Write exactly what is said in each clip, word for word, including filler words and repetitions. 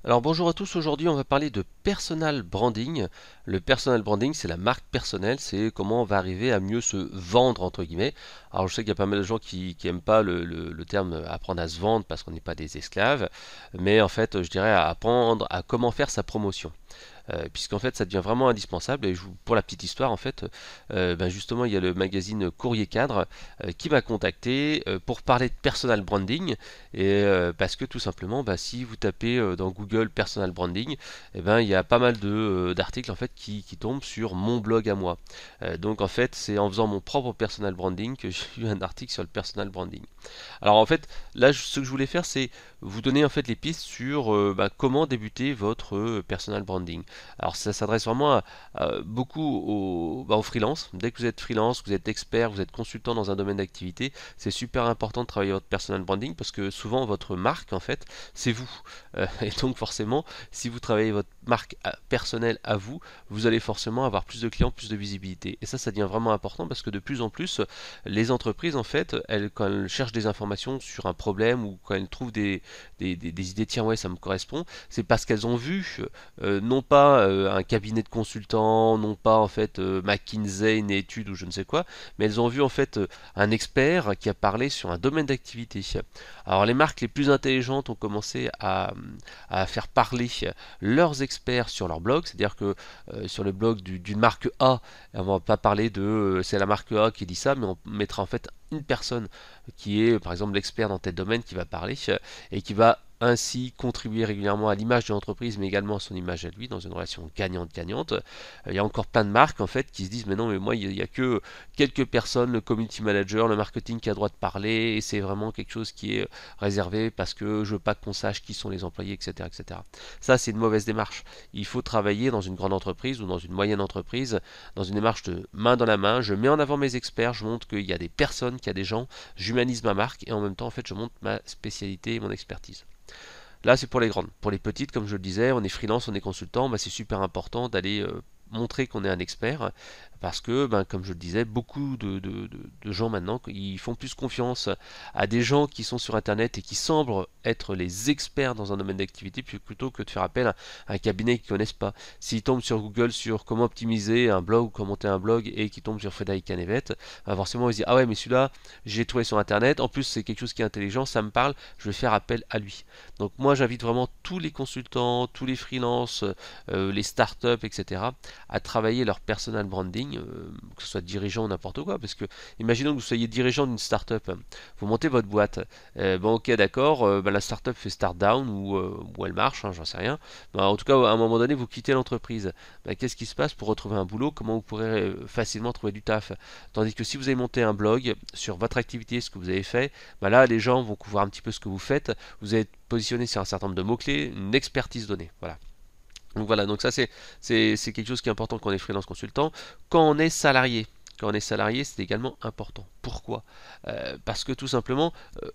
Alors bonjour à tous, aujourd'hui on va parler de personal branding. Le personal branding, c'est la marque personnelle, c'est comment on va arriver à mieux se vendre entre guillemets. Alors je sais qu'il y a pas mal de gens qui, qui aiment pas le, le- le terme apprendre à se vendre parce qu'on n'est pas des esclaves, mais en fait je dirais à apprendre à comment faire sa promotion. Euh, puisqu'en fait ça devient vraiment indispensable. Et je vous- pour la petite histoire, en fait, euh, ben justement, il y a le magazine Courrier Cadre euh, qui m'a contacté euh, pour parler de personal branding. Et euh, parce que tout simplement, ben, si vous tapez euh, dans Google personal branding, eh ben, il y a pas mal de, euh, d'articles en fait qui, qui tombent sur mon blog à moi. Euh, donc en fait, c'est en faisant mon propre personal branding que j'ai eu un article sur le personal branding. Alors en fait, là, je- ce que je voulais faire, c'est vous donner en fait les pistes sur euh, bah, comment débuter votre euh, personal branding. Alors ça s'adresse vraiment à, à beaucoup aux, bah, aux freelance. Dès que vous êtes freelance, vous êtes expert, vous êtes consultant dans un domaine d'activité, c'est super important de travailler votre personal branding parce que souvent votre marque en fait, c'est vous. Euh, et donc forcément, si vous travaillez votre marque à- personnelle à vous, vous allez forcément avoir plus de clients, plus de visibilité. Et ça, ça devient vraiment important parce que de plus en plus, les entreprises, en fait, elles, quand elles cherchent des informations sur un problème ou quand elles trouvent des, des, des- des idées, tiens, ouais, ça me correspond, c'est parce qu'elles ont vu, euh, non pas euh, un cabinet de consultants, non pas en fait euh, McKinsey, une étude ou je ne sais quoi, mais elles ont vu en fait euh, un expert qui a parlé sur un domaine d'activité. Alors les marques les plus intelligentes ont commencé à, à faire parler leurs experts sur leur blog, c'est-à-dire que euh, sur le blog du- d'une marque A, on va pas parler de euh, c'est la marque A qui dit ça, mais on mettra en fait une personne qui est par exemple l'expert dans tel domaine qui va parler euh, et qui va ainsi contribuer régulièrement à l'image de l'entreprise, mais également à son image à lui, dans une relation gagnante-gagnante. Euh, Il y a encore plein de marques en fait qui se disent mais non, mais moi il n'y a, a que quelques personnes, le community manager, le marketing qui a le droit de parler, et c'est vraiment quelque chose qui est réservé parce que je veux pas qu'on sache qui sont les employés, et cetera, et cetera. Ça c'est une mauvaise démarche. Il faut travailler dans une grande entreprise ou dans une moyenne entreprise, dans une démarche de main dans la main. Je mets en avant mes experts, je montre qu'il y a des personnes, qu'il y a des gens, j'humanise ma marque et en même temps en fait je montre ma spécialité et mon expertise. Là, c'est pour les grandes. Pour les petites, comme je le disais, on est freelance, on est consultant, bah, c'est super important d'aller euh, montrer qu'on est un expert parce que, ben, comme je le disais, beaucoup de, de- de- de gens maintenant, ils font plus confiance à des gens qui sont sur Internet et qui semblent être les experts dans un domaine d'activité plutôt que de faire appel à un cabinet qu'ils ne connaissent pas. S'ils tombent sur Google sur comment optimiser un blog ou comment monter un blog et qu'ils tombent sur Frédéric Canevet, ben, forcément ils se disent ah ouais mais celui-là j'ai trouvé sur Internet, en plus c'est quelque chose qui est intelligent, ça me parle, je vais faire appel à lui. Donc moi j'invite vraiment tous les consultants, tous les freelances, euh, les startups, et cetera à travailler leur personal branding, euh, que ce soit dirigeant ou n'importe quoi. Parce que imaginons que vous soyez dirigeant d'une startup, vous montez votre boîte. Euh, bon ok d'accord, euh, bah, la startup fait start down ou, euh, ou elle marche, hein, j'en sais rien. Bah, en tout cas à un moment donné vous quittez l'entreprise. Bah, qu'est-ce qui se passe pour retrouver un boulot? Comment vous pourrez euh, facilement trouver du taf? Tandis que si vous avez monté un blog sur votre activité, ce que vous avez fait, bah là les gens vont voir un petit peu ce que vous faites. Vous êtes positionné sur un certain nombre de mots-clés, une expertise donnée. Voilà. Donc voilà, donc ça c'est c'est c'est quelque chose qui est important quand on est freelance consultant. Quand on est salarié, quand on est salarié, c'est également important. Pourquoi? Euh, Parce que tout simplement, euh,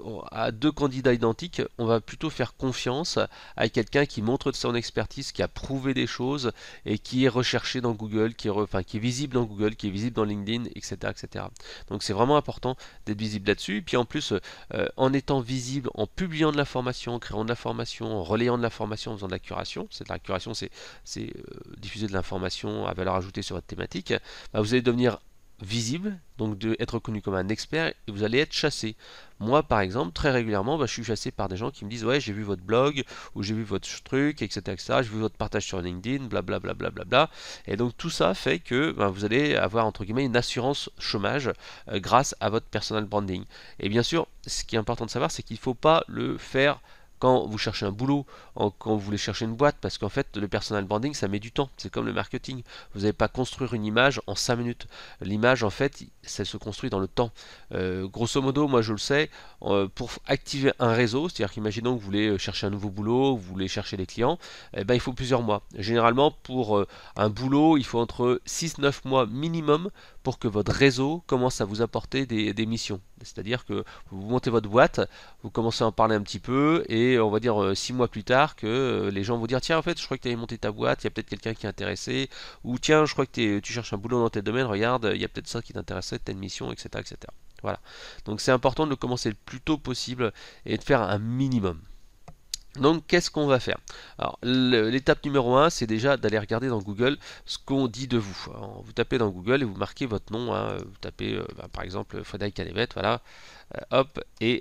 à deux candidats identiques, on va plutôt faire confiance à quelqu'un qui montre de son expertise, qui a prouvé des choses et qui est recherché dans Google, qui est, re- enfin, qui est visible dans Google, qui est visible dans LinkedIn, et cetera, et cetera. Donc c'est vraiment important d'être visible là-dessus. Et puis en plus, euh, en étant visible, en publiant de l'information, en créant de l'information, en relayant de l'information, en faisant de la curation, c'est de la curation, c'est c'est, euh, diffuser de l'information à valeur ajoutée sur votre thématique, bah, vous allez devenir visible, donc de être reconnu comme un expert et vous allez être chassé. Moi par exemple, très régulièrement, bah, je suis chassé par des gens qui me disent ouais j'ai vu votre blog ou j'ai vu votre truc, et cetera, et cetera. J'ai vu votre partage sur LinkedIn, blablabla. Bla, bla, bla, bla. Et donc tout ça fait que bah, vous allez avoir entre guillemets une assurance chômage euh, grâce à votre personal branding. Et bien sûr, ce qui est important de savoir, c'est qu'il ne faut pas le faire quand vous cherchez un boulot, quand vous voulez chercher une boîte, parce qu'en fait, le personal branding, ça met du temps. C'est comme le marketing. Vous n'allez pas construire une image en cinq minutes. L'image, en fait, ça se construit dans le temps. Euh, grosso modo, moi je le sais, euh, pour activer un réseau, c'est-à-dire qu'imaginons que vous voulez chercher un nouveau boulot, vous voulez chercher des clients, eh ben, il faut plusieurs mois. Généralement, pour euh, un boulot, il faut entre six neuf mois minimum pour que votre réseau commence à vous apporter des, des missions. C'est-à-dire que vous montez votre boîte, vous commencez à en parler un petit peu, et on va dire euh, six mois plus tard que euh, les gens vont dire tiens en fait je crois que tu avais monté ta boîte, il y a peut-être quelqu'un qui est intéressé, ou tiens je crois que t'es- tu cherches un boulot dans tel domaine, regarde, il y a peut-être ça qui t'intéresserait, telle mission, et cetera, et cetera. Voilà. Donc c'est important de le commencer le plus tôt possible et de faire un minimum. Donc qu'est-ce qu'on va faire? Alors le- l'étape numéro un, c'est déjà d'aller regarder dans Google ce qu'on dit de vous. Alors, vous tapez dans Google et vous marquez votre nom, hein. Vous tapez euh, bah, par exemple Frédéric Cannevette, voilà. Euh, hop, et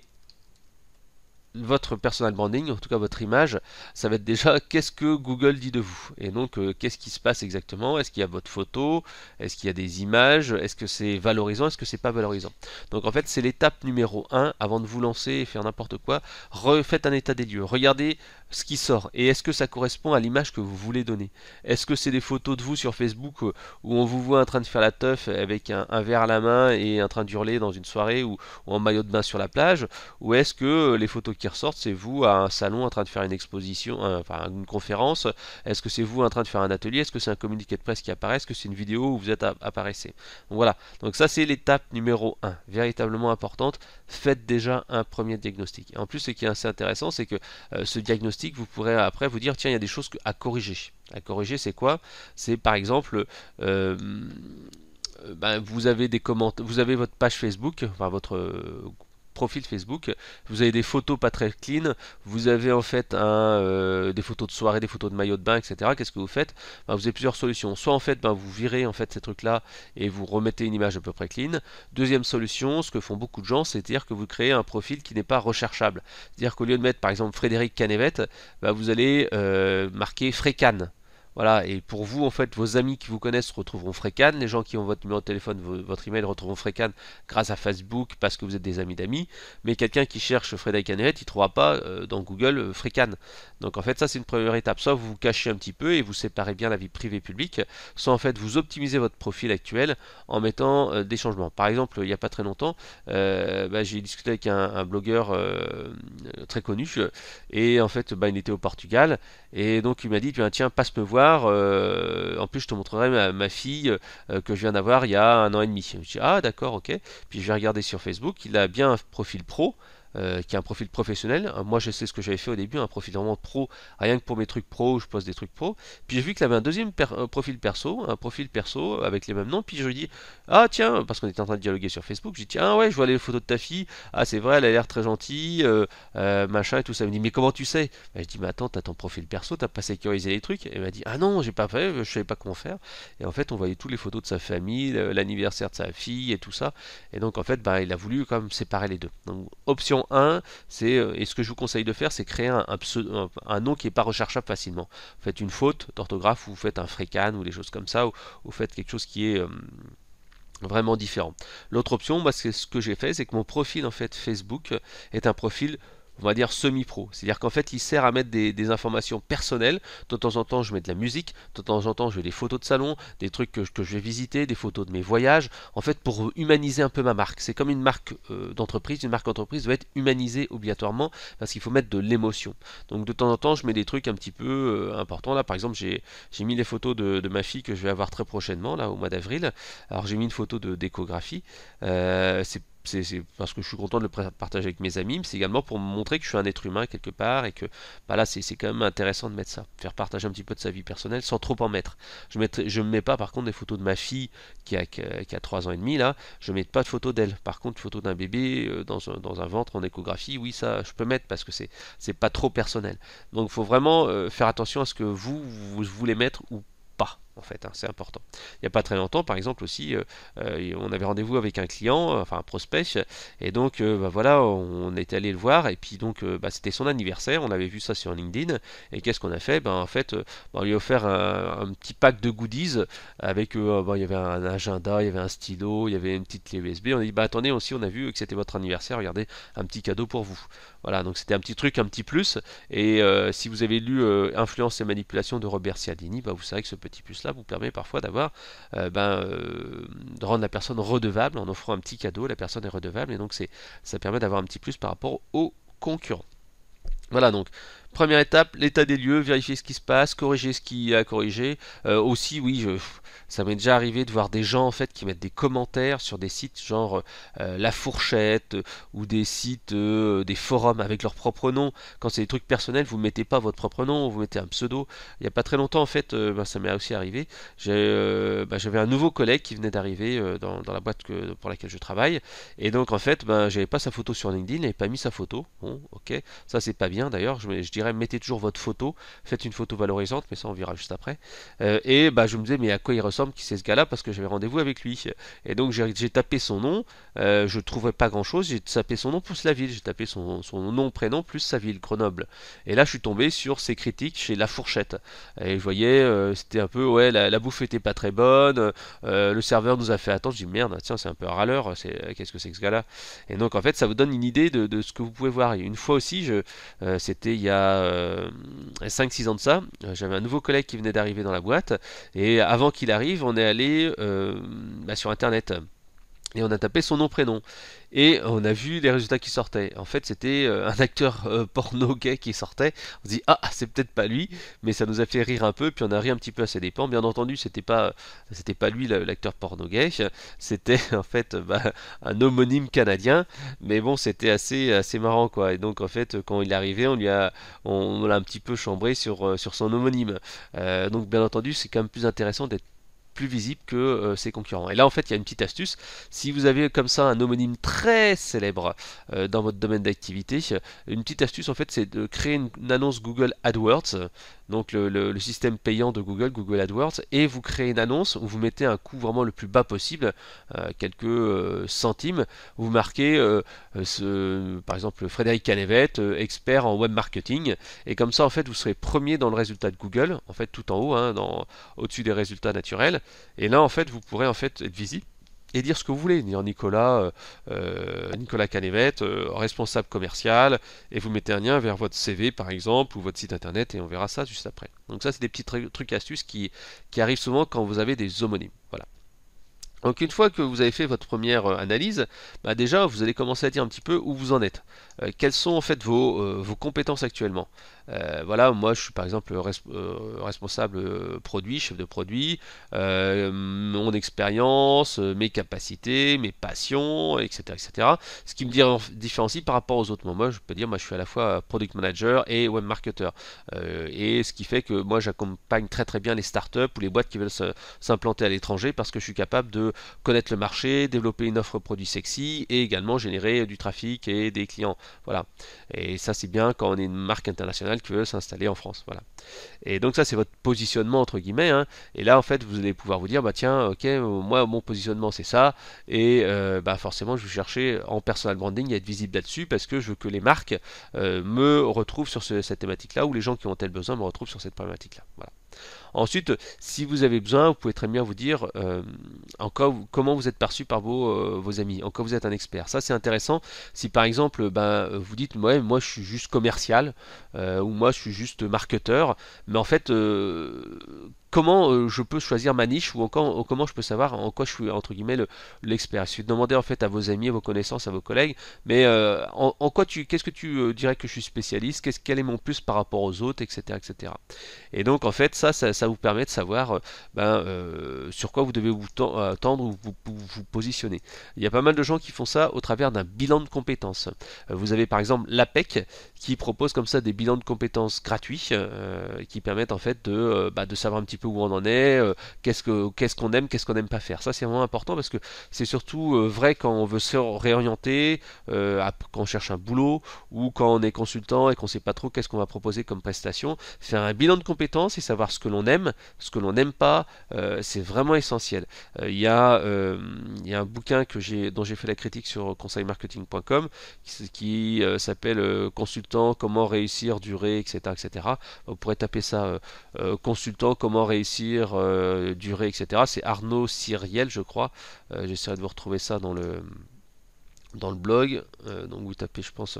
votre personal branding, en tout cas votre image, ça va être déjà qu'est-ce que Google dit de vous. Et donc euh, qu'est-ce qui se passe exactement? Est-ce qu'il y a votre photo? Est-ce qu'il y a des images? Est-ce que c'est valorisant? Est-ce que c'est pas valorisant? Donc en fait c'est l'étape numéro un avant de vous lancer et faire n'importe quoi. Refaites un état des lieux. Regardez ce qui sort. Et est-ce que ça correspond à l'image que vous voulez donner? Est-ce que c'est des photos de vous sur Facebook euh, où on vous voit en train de faire la teuf avec un, un verre à la main et en train de hurler dans une soirée ou, ou en maillot de bain sur la plage? Ou est-ce que euh, les photos qui ressortent, c'est vous à un salon en train de faire une exposition, un- enfin une conférence? Est-ce que c'est vous en train de faire un atelier? Est-ce que c'est un communiqué de presse qui apparaît? Est-ce que c'est une vidéo où vous êtes apparaissez? Donc voilà, donc ça c'est l'étape numéro un, véritablement importante. Faites déjà un premier diagnostic. Et en plus, ce qui est assez intéressant, c'est que euh, ce diagnostic, vous pourrez après vous dire, tiens, il y a des choses à corriger. À corriger, c'est quoi? C'est par exemple, euh, ben, vous avez des commentaires, vous avez votre page Facebook, enfin votre euh, profil Facebook, vous avez des photos pas très clean, vous avez en fait un, euh, des photos de soirée, des photos de maillot de bain, et cetera. Qu'est-ce que vous faites? Ben, vous avez plusieurs solutions. Soit en fait ben, vous virez en fait ces trucs-là et vous remettez une image à peu près clean. Deuxième solution, ce que font beaucoup de gens, c'est-à-dire que vous créez un profil qui n'est pas recherchable. C'est-à-dire qu'au lieu de mettre par exemple Frédéric Cannevette, ben, vous allez euh, marquer Frécan. Voilà, et pour vous, en fait, vos amis qui vous connaissent retrouveront Frécan, les gens qui ont votre numéro de téléphone, votre email retrouveront Frécan grâce à Facebook parce que vous êtes des amis d'amis, mais quelqu'un qui cherche Frédéric Cannevette, il ne trouvera pas euh, dans Google euh, Frécan. Donc en fait, ça c'est une première étape. Soit vous vous cachez un petit peu et vous séparez bien la vie privée et publique, soit en fait vous optimisez votre profil actuel en mettant euh, des changements. Par exemple, il n'y a pas très longtemps, euh, bah, j'ai discuté avec un, un blogueur euh, très connu et en fait, bah, il était au Portugal et donc il m'a dit, tiens, passe me voir. Euh, en plus, je te montrerai ma, ma fille euh, que je viens d'avoir il y a un an et demi. Je dis, ah d'accord, ok. Puis je vais regarder sur Facebook. Il a bien un profil pro. Euh, qui est un profil professionnel. Euh, moi, je sais ce que j'avais fait au début, un profil vraiment pro, rien que pour mes trucs pro, où je poste des trucs pro. Puis j'ai vu qu'il avait un deuxième per- euh, profil perso, un profil perso avec les mêmes noms. Puis je lui dis, ah tiens, parce qu'on était en train de dialoguer sur Facebook, je dis, tiens, ouais, je vois les photos de ta fille. Ah, c'est vrai, elle a l'air très gentille, euh, euh, machin et tout ça. Il me dit, mais comment tu sais? Bah, je dis, mais attends, t'as ton profil perso, t'as pas sécurisé les trucs. Et il m'a dit, ah non, j'ai pas fait, je savais pas comment faire. Et en fait, on voyait toutes les photos de sa famille, l'anniversaire de sa fille et tout ça. Et donc, en fait, bah, il a voulu quand même séparer les deux. Donc, option un, c'est, euh, et ce que je vous conseille de faire, c'est créer un, un, un, un nom qui n'est pas recherchable facilement. Vous faites une faute d'orthographe, ou vous faites un frécan, ou des choses comme ça, ou vous faites quelque chose qui est. Euh, vraiment différent. L'autre option, moi, c'est ce que j'ai fait, c'est que mon profil en fait Facebook est un profil, on va dire semi-pro. C'est-à-dire qu'en fait, il sert à mettre des, des informations personnelles. De temps en temps, je mets de la musique. De temps en temps, je mets des photos de salon, des trucs que, que je vais visiter, des photos de mes voyages. En fait, pour humaniser un peu ma marque. C'est comme une marque euh, d'entreprise. Une marque d'entreprise doit être humanisée obligatoirement parce qu'il faut mettre de l'émotion. Donc, de temps en temps, je mets des trucs un petit peu euh, importants. Là, par exemple, j'ai j'ai mis les photos de, de ma fille que je vais avoir très prochainement, là, au mois d'avril. Alors, j'ai mis une photo de d'échographie. Euh, c'est c'est c'est parce que je suis content de le partager avec mes amis, mais c'est également pour me montrer que je suis un être humain quelque part et que bah là c'est c'est quand même intéressant de mettre ça, faire partager un petit peu de sa vie personnelle sans trop en mettre. Je ne je me mets pas par contre des photos de ma fille qui a, qui a, qui a trois ans et demi là, je ne mets pas de photos d'elle. Par contre, photos d'un bébé euh, dans, un, dans un ventre en échographie, oui ça je peux mettre parce que c'est c'est pas trop personnel. Donc il faut vraiment euh, faire attention à ce que vous, vous voulez mettre ou pas en fait, hein, c'est important. Il n'y a pas très longtemps, par exemple aussi, euh, euh, on avait rendez-vous avec un client, euh, enfin un prospect, et donc euh, bah, voilà, on, on était allé le voir, et puis donc euh, bah, c'était son anniversaire, on avait vu ça sur LinkedIn, et qu'est-ce qu'on a fait? Ben, en fait, euh, bah, on lui a offert un, un petit pack de goodies, avec, euh, bah, il y avait un agenda, il y avait un stylo, il y avait une petite clé U S B, on a dit, bah attendez, aussi on a vu que c'était votre anniversaire, regardez, un petit cadeau pour vous. Voilà, donc c'était un petit truc, un petit plus, et euh, si vous avez lu euh, Influence et manipulation de Robert Cialdini, bah, vous savez que ce petit plus là vous permet parfois d'avoir euh, ben, euh, de rendre la personne redevable en offrant un petit cadeau, la personne est redevable et donc c'est ça permet d'avoir un petit plus par rapport aux concurrents. Voilà donc première étape, l'état des lieux, vérifier ce qui se passe, corriger ce qui a corrigé. Euh, aussi, oui, je, ça m'est déjà arrivé de voir des gens en fait qui mettent des commentaires sur des sites genre euh, La Fourchette euh, ou des sites, euh, des forums avec leur propre nom. Quand c'est des trucs personnels, vous ne mettez pas votre propre nom, vous mettez un pseudo. Il n'y a pas très longtemps en fait, euh, ben, ça m'est aussi arrivé. Euh, ben, j'avais un nouveau collègue qui venait d'arriver euh, dans, dans la boîte que, pour laquelle je travaille, et donc en fait, ben, j'avais pas sa photo sur LinkedIn, il n'avait pas mis sa photo. Bon, ok, ça c'est pas bien d'ailleurs. Je, je dirais dirait mettez toujours votre photo, faites une photo valorisante, mais ça on verra juste après. Euh, et bah, je me disais mais à quoi il ressemble, qui c'est ce gars-là, parce que j'avais rendez-vous avec lui. Et donc j'ai j'ai tapé son nom, euh, je trouvais pas grand-chose, j'ai tapé son nom plus la ville, j'ai tapé son, son nom, prénom plus sa ville, Grenoble. Et là je suis tombé sur ses critiques chez La Fourchette. Et je voyais, euh, c'était un peu, ouais, la, la bouffe était pas très bonne, euh, le serveur nous a fait attendre, je dis merde, tiens c'est un peu un râleur, c'est, qu'est-ce que c'est que ce gars-là? Et donc en fait ça vous donne une idée de, de ce que vous pouvez voir. Et une fois aussi, je, euh, c'était il y a euh, cinq six ans de ça, euh, j'avais un nouveau collègue qui venait d'arriver dans la boîte, et avant qu'il arrive, on est allé euh, bah, sur internet. Et on a tapé son nom prénom. Et on a vu les résultats qui sortaient. En fait, c'était euh, un acteur euh, porno gay qui sortait. On se dit, ah, c'est peut-être pas lui, mais ça nous a fait rire un peu, puis on a ri un petit peu à ses dépens. Bien entendu, c'était pas, c'était pas lui l'acteur porno gay, c'était en fait bah, un homonyme canadien, mais bon, c'était assez, assez marrant quoi. Et donc, en fait, quand il est arrivé, on lui a, on, on l'a un petit peu chambré sur, euh, sur son homonyme. Euh, donc, bien entendu, c'est quand même plus intéressant d'être plus visible que euh, ses concurrents. Et là, en fait, il y a une petite astuce. Si vous avez comme ça un homonyme très célèbre euh, dans votre domaine d'activité, une petite astuce, en fait, c'est de créer une, une annonce Google AdWords, donc le, le, le système payant de Google, Google AdWords, et vous créez une annonce où vous mettez un coût vraiment le plus bas possible, euh, quelques euh, centimes. Vous marquez, euh, ce, par exemple, Frédéric Canevet, euh, expert en web marketing, et comme ça, en fait, vous serez premier dans le résultat de Google, en fait, tout en haut, hein, dans, au-dessus des résultats naturels. Et là, en fait, vous pourrez en fait être visible et dire ce que vous voulez. Dire Nicolas, euh, euh, Nicolas Canevet, euh, responsable commercial, et vous mettez un lien vers votre C V par exemple ou votre site internet et on verra ça juste après. Donc ça, c'est des petits trucs, trucs astuces qui, qui arrivent souvent quand vous avez des homonymes. Voilà. Donc une fois que vous avez fait votre première euh, analyse, bah déjà vous allez commencer à dire un petit peu où vous en êtes. Euh, quelles sont en fait vos, euh, vos compétences actuellement. Euh, voilà, moi je suis par exemple res euh, responsable euh, produit, chef de produit, euh, mon expérience, euh, mes capacités, mes passions, et cetera, et cetera. Ce qui me différencie par rapport aux autres. Moi, moi je peux dire, moi je suis à la fois product manager et web marketer. Euh, et ce qui fait que moi j'accompagne très très bien les startups ou les boîtes qui veulent s'implanter à l'étranger parce que je suis capable de connaître le marché, développer une offre produit sexy et également générer du trafic et des clients. Voilà. Et ça c'est bien quand on est une marque internationale qui veut s'installer en France. Voilà. Et donc ça c'est votre positionnement entre guillemets. Hein. Et là en fait vous allez pouvoir vous dire bah tiens ok moi mon positionnement c'est ça et euh, bah forcément je vais chercher en personal branding à être visible là-dessus parce que je veux que les marques euh, me retrouvent sur ce, cette thématique là ou les gens qui ont tel besoin me retrouvent sur cette problématique là. Voilà. Ensuite, si vous avez besoin, vous pouvez très bien vous dire euh, en quoi, comment vous êtes perçu par vos, euh, vos amis, en quoi vous êtes un expert. Ça, c'est intéressant. Si par exemple, ben, vous dites, ouais, moi je suis juste commercial, euh, ou moi je suis juste marketeur, mais en fait, euh, comment euh, je peux choisir ma niche ou encore, comment je peux savoir en quoi je suis entre guillemets l'expert. Il suffit de demander en fait à vos amis, à vos connaissances, à vos collègues, mais euh, en, en, quoi tu, qu'est-ce que tu euh, dirais que je suis spécialiste, qu'est-ce, quel est mon plus par rapport aux autres, et cetera, et cetera. Et donc en fait, ça, ça, ça vous permet de savoir ben, euh, sur quoi vous devez vous tendre ou vous, vous, vous positionner. Il y a pas mal de gens qui font ça au travers d'un bilan de compétences. Euh, vous avez par exemple l'A P E C qui propose comme ça des bilans de compétences gratuits euh, qui permettent en fait de, euh, bah, de savoir un petit peu où on en est, euh, qu'est-ce que qu'est-ce qu'on aime, qu'est-ce qu'on n'aime pas faire. Ça c'est vraiment important parce que c'est surtout euh, vrai quand on veut se réorienter, euh, quand on cherche un boulot ou quand on est consultant et qu'on ne sait pas trop qu'est-ce qu'on va proposer comme prestation. Faire un bilan de compétences et savoir ce que l'on aime, ce que l'on n'aime pas, euh, c'est vraiment essentiel. Il euh, y, euh, y a un bouquin que j'ai, dont j'ai fait la critique sur conseil marketing point com qui, qui euh, s'appelle euh, Consultant, comment réussir, durer, et cetera, et cetera. Vous pourrez taper ça, euh, euh, Consultant, comment réussir, euh, durer, et cetera. C'est Arnaud Cyriel, je crois. Euh, j'essaierai de vous retrouver ça dans le, dans le blog. Euh, donc vous tapez, je pense,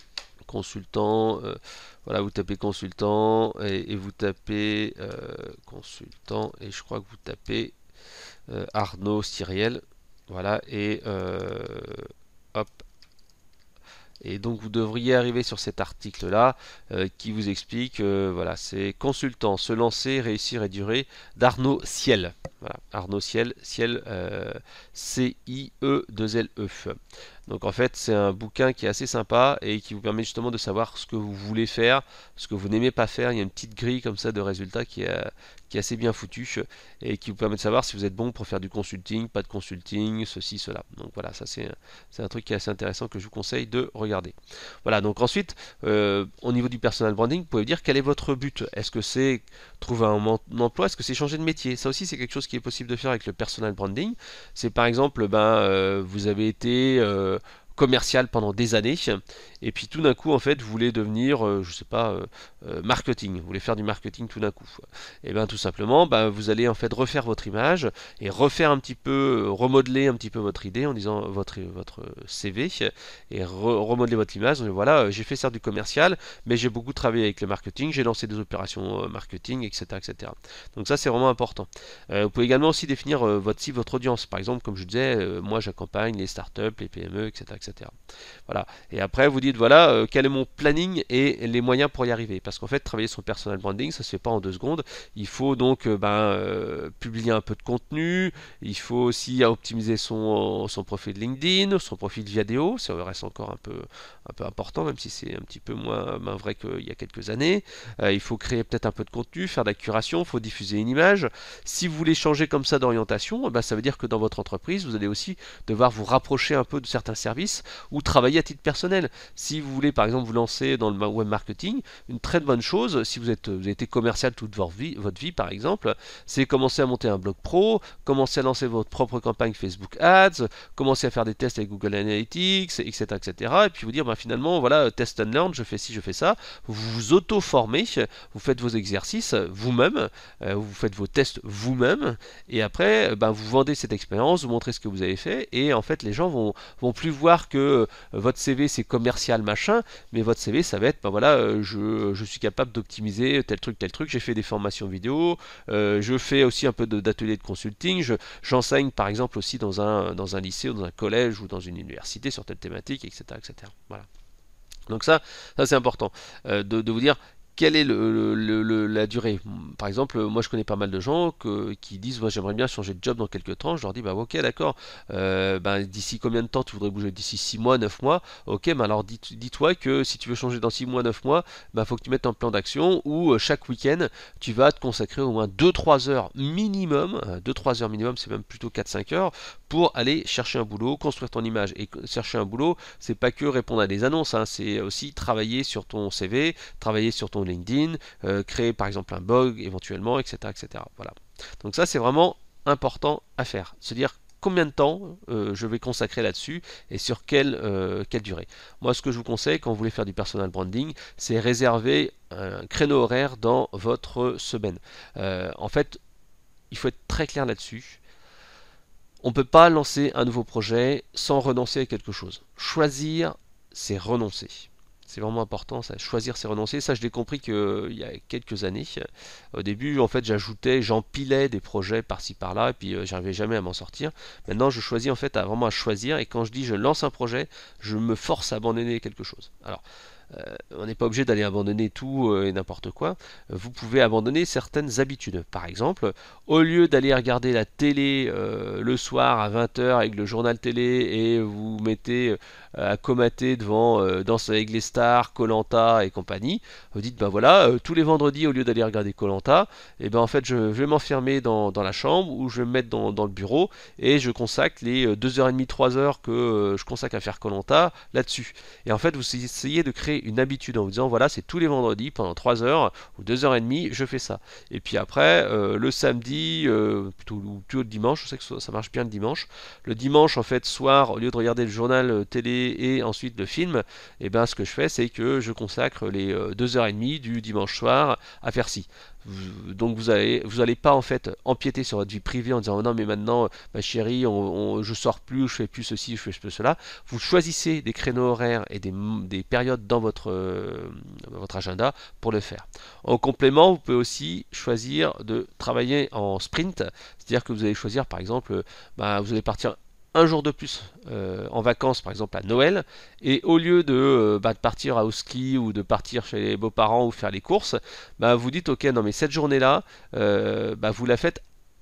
consultant, euh, voilà, vous tapez consultant et, et vous tapez euh, consultant et je crois que vous tapez euh, Arnaud Cyriel, voilà, et euh, hop. Et donc vous devriez arriver sur cet article là euh, qui vous explique, euh, voilà, c'est consultant, se lancer, réussir et durer d'Arnaud Ciel. Voilà, Arnaud Ciel, Ciel, euh, C I E deux L E. Donc en fait, c'est un bouquin qui est assez sympa et qui vous permet justement de savoir ce que vous voulez faire, ce que vous n'aimez pas faire. Il y a une petite grille comme ça de résultats qui est, qui est assez bien foutue et qui vous permet de savoir si vous êtes bon pour faire du consulting, pas de consulting, ceci, cela. Donc voilà, ça c'est c'est un truc qui est assez intéressant que je vous conseille de regarder. Voilà, donc ensuite, euh, au niveau du personal branding, vous pouvez dire quel est votre but. Est-ce que c'est trouver un, un emploi? Est-ce que c'est changer de métier? Ça aussi, c'est quelque chose qui est possible de faire avec le personal branding. C'est par exemple, ben, euh, vous avez été euh, commercial pendant des années et puis tout d'un coup en fait vous voulez devenir euh, je sais pas euh, euh, marketing, vous voulez faire du marketing tout d'un coup, et bien tout simplement ben, vous allez en fait refaire votre image et refaire un petit peu, remodeler un petit peu votre idée en disant votre, votre C V et re remodeler votre image en disant, voilà, j'ai fait ça du commercial mais j'ai beaucoup travaillé avec le marketing, j'ai lancé des opérations marketing, etc, etc. Donc ça c'est vraiment important. Euh, vous pouvez également aussi définir euh, votre cible, votre audience. Par exemple, comme je disais, euh, moi j'accompagne les startups, les P M E, et cetera, et cetera. Voilà. Et après, vous dites voilà euh, quel est mon planning et les moyens pour y arriver. Parce qu'en fait, travailler son personal branding, ça se fait pas en deux secondes. Il faut donc euh, ben, euh, publier un peu de contenu. Il faut aussi optimiser son, son profil LinkedIn, son profil vidéo. Ça reste encore un peu, un peu important, même si c'est un petit peu moins ben, vrai qu'il y a quelques années. Euh, il faut créer peut-être un peu de contenu, faire de la curation, il faut diffuser une image. Si vous voulez changer comme ça d'orientation, ben, ça veut dire que dans votre entreprise, vous allez aussi devoir vous rapprocher un peu de certains services ou travailler à titre personnel. Si vous voulez par exemple vous lancer dans le web marketing, une très bonne chose, si vous, êtes, vous avez été commercial toute votre vie, votre vie par exemple, c'est commencer à monter un blog pro, commencer à lancer votre propre campagne Facebook Ads, commencer à faire des tests avec Google Analytics, et cetera, et cetera. Et puis vous dire ben, finalement voilà, test and learn, je fais ci, je fais ça. Vous vous auto-formez, vous faites vos exercices vous-même, euh, vous faites vos tests vous-même, et après ben, vous vendez cette expérience, vous montrez ce que vous avez fait, et en fait les gens vont, vont plus voir que euh, votre C V c'est commercial machin, mais votre C V ça va être ben voilà, euh, je, je suis capable d'optimiser tel truc, tel truc, j'ai fait des formations vidéo, euh, je fais aussi un peu d'ateliers de, de consulting, je, j'enseigne par exemple aussi dans un, dans un lycée ou dans un collège ou dans une université sur telle thématique, et cetera, et cetera. Voilà. Donc ça, ça c'est important euh, de, de vous dire quelle est le, le, le, la durée. Par exemple, moi je connais pas mal de gens que, qui disent moi j'aimerais bien changer de job dans quelques temps. Je leur dis bah ok d'accord, euh, bah, d'ici combien de temps tu voudrais bouger? D'ici six mois, neuf mois. Ok, mais alors dis, dis-toi que si tu veux changer dans six mois, neuf mois, bah faut que tu mettes un plan d'action où euh, chaque week-end tu vas te consacrer au moins deux trois heures minimum, deux trois heures minimum, c'est même plutôt quatre cinq heures, pour aller chercher un boulot, construire ton image. Et chercher un boulot, c'est pas que répondre à des annonces, hein, c'est aussi travailler sur ton C V, travailler sur ton LinkedIn, euh, créer par exemple un blog éventuellement, et cetera, et cetera. Voilà. Donc ça c'est vraiment important à faire. Se dire combien de temps euh, je vais consacrer là-dessus et sur quelle, euh, quelle durée. Moi ce que je vous conseille quand vous voulez faire du personal branding, c'est réserver un créneau horaire dans votre semaine. Euh, en fait, il faut être très clair là-dessus. On ne peut pas lancer un nouveau projet sans renoncer à quelque chose. Choisir, c'est renoncer. C'est vraiment important, ça. Choisir, c'est renoncer. Ça, je l'ai compris qu'il y a quelques années. Au début, en fait, j'ajoutais, j'empilais des projets par-ci par-là, et puis euh, j'arrivais jamais à m'en sortir. Maintenant, je choisis en fait à vraiment à choisir. Et quand je dis je lance un projet, je me force à abandonner quelque chose. Alors, euh, on n'est pas obligé d'aller abandonner tout euh, et n'importe quoi. Vous pouvez abandonner certaines habitudes. Par exemple, au lieu d'aller regarder la télé euh, le soir à vingt heures avec le journal télé et vous mettez euh, à comater devant euh, Danse avec les stars, koh et compagnie, vous dites ben voilà, euh, tous les vendredis au lieu d'aller regarder koh et ben en fait je, je vais m'enfermer dans, dans la chambre ou je vais me mettre dans, dans le bureau et je consacre les deux heures trente, trois heures que euh, je consacre à faire koh là-dessus. Et en fait vous essayez de créer une habitude en vous disant voilà c'est tous les vendredis pendant trois heures ou deux heures trente je fais ça. Et puis après euh, le samedi, euh, plutôt, ou plutôt le dimanche, je sais que ça marche bien le dimanche. Le dimanche en fait soir au lieu de regarder le journal télé et ensuite le film, et ben ce que je fais c'est que je consacre les euh, deux heures trente du dimanche soir à faire ci. Donc vous allez vous allez pas en fait empiéter sur votre vie privée en disant oh non mais maintenant ma chérie on, on, je sors plus, je fais plus ceci, je fais plus cela. Vous choisissez des créneaux horaires et des, des périodes dans votre, euh, votre agenda pour le faire. En complément, vous pouvez aussi choisir de travailler en sprint, c'est-à-dire que vous allez choisir par exemple, bah, vous allez partir un jour de plus euh, en vacances, par exemple à Noël, et au lieu de, euh, bah, de partir au ski ou de partir chez les beaux-parents ou faire les courses, bah, vous dites ok non mais cette journée-là, euh, bah, vous la faites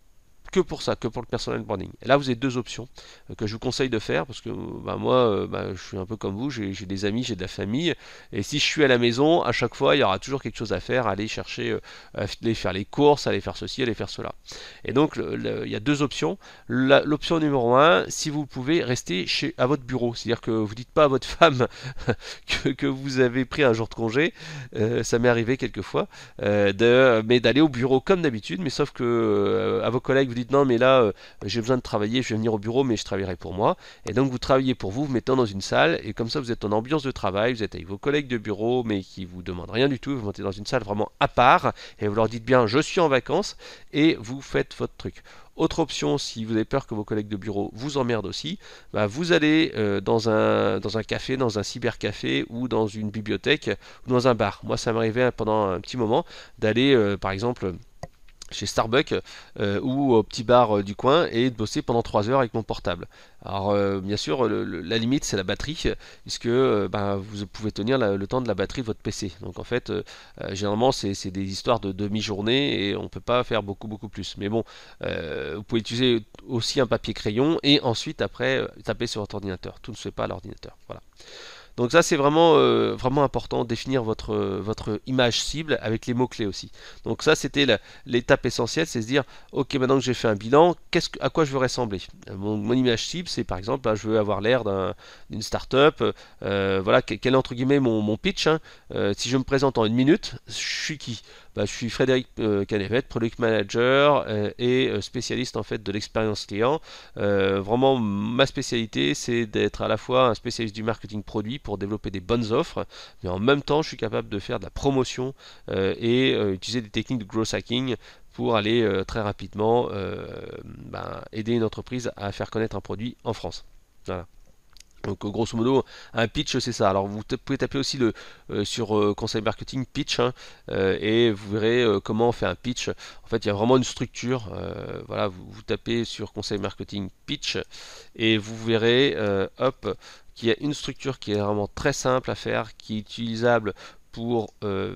que pour ça, que pour le personal branding. Et là, vous avez deux options euh, que je vous conseille de faire parce que bah, moi, euh, bah, je suis un peu comme vous, j'ai des amis, j'ai de la famille, et si je suis à la maison, à chaque fois, il y aura toujours quelque chose à faire, aller chercher, euh, aller faire les courses, aller faire ceci, aller faire cela. Et donc, le, le, il y a deux options. L'option numéro un, si vous pouvez rester chez, à votre bureau, c'est-à-dire que vous dites pas à votre femme que, que vous avez pris un jour de congé, euh, ça m'est arrivé quelquefois, euh, de, mais d'aller au bureau comme d'habitude, mais sauf que euh, à vos collègues vous dites non mais là euh, j'ai besoin de travailler, je vais venir au bureau mais je travaillerai pour moi, et donc vous travaillez pour vous, vous mettez dans une salle, et comme ça vous êtes en ambiance de travail, vous êtes avec vos collègues de bureau mais qui vous demandent rien du tout, vous montez dans une salle vraiment à part, et vous leur dites bien je suis en vacances, et vous faites votre truc. Autre option, si vous avez peur que vos collègues de bureau vous emmerdent aussi, bah vous allez euh, dans, un, dans un café, dans un cybercafé ou dans une bibliothèque ou dans un bar. Moi, ça m'arrivait pendant un petit moment d'aller, euh, par exemple, chez Starbucks euh, ou au petit bar euh, du coin et de bosser pendant trois heures avec mon portable. Alors euh, bien sûr le, le, la limite c'est la batterie puisque euh, ben, vous pouvez tenir la, le temps de la batterie de votre P C. Donc en fait euh, euh, généralement c'est des histoires de demi-journée et on ne peut pas faire beaucoup beaucoup plus. Mais bon euh, vous pouvez utiliser aussi un papier crayon et ensuite après euh, taper sur votre ordinateur. Tout ne se fait pas à l'ordinateur. Voilà. Donc ça c'est vraiment, euh, vraiment important, définir votre, votre image cible avec les mots-clés aussi. Donc ça c'était l'étape essentielle, c'est se dire, ok maintenant que j'ai fait un bilan, qu'est-ce que, à quoi je veux ressembler. Mon, mon image cible c'est par exemple, bah, je veux avoir l'air d'une start-up, euh, voilà, quel est entre guillemets mon, mon pitch. Hein. Euh, si je me présente en une minute, je suis qui? Bah, je suis Frédéric euh, Canevet, product manager euh, et euh, spécialiste en fait de l'expérience client. Euh, vraiment ma spécialité c'est d'être à la fois un spécialiste du marketing produit pour développer des bonnes offres, mais en même temps je suis capable de faire de la promotion euh, et euh, utiliser des techniques de growth hacking pour aller euh, très rapidement euh, ben, aider une entreprise à faire connaître un produit en France. Voilà. Donc grosso modo, un pitch c'est ça. Alors vous pouvez taper aussi le, euh, sur euh, conseil marketing pitch hein, euh, et vous verrez euh, comment on fait un pitch. En fait il y a vraiment une structure. Euh, voilà, vous, vous tapez sur conseil marketing pitch et vous verrez euh, hop qu'il y a une structure qui est vraiment très simple à faire, qui est utilisable pour, euh,